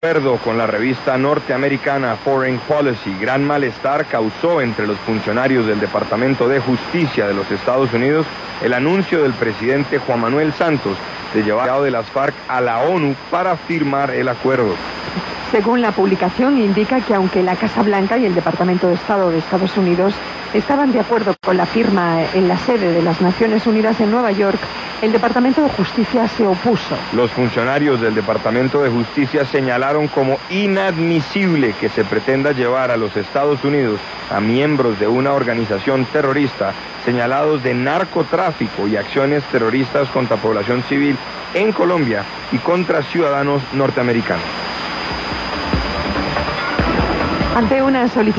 acuerdo con la revista norteamericana Foreign Policy, gran malestar causó entre los funcionarios del Departamento de Justicia de los Estados Unidos el anuncio del presidente Juan Manuel Santos de llevar de las FARC a la ONU para firmar el acuerdo. Según la publicación, indica que aunque la Casa Blanca y el Departamento de Estado de Estados Unidos estaban de acuerdo con la firma en la sede de las Naciones Unidas en Nueva York, el Departamento de Justicia se opuso. Los funcionarios del Departamento de Justicia señalaron como inadmisible que se pretenda llevar a los Estados Unidos a miembros de una organización terrorista señalados de narcotráfico y acciones terroristas contra población civil en Colombia y contra ciudadanos norteamericanos. Ante una solicitud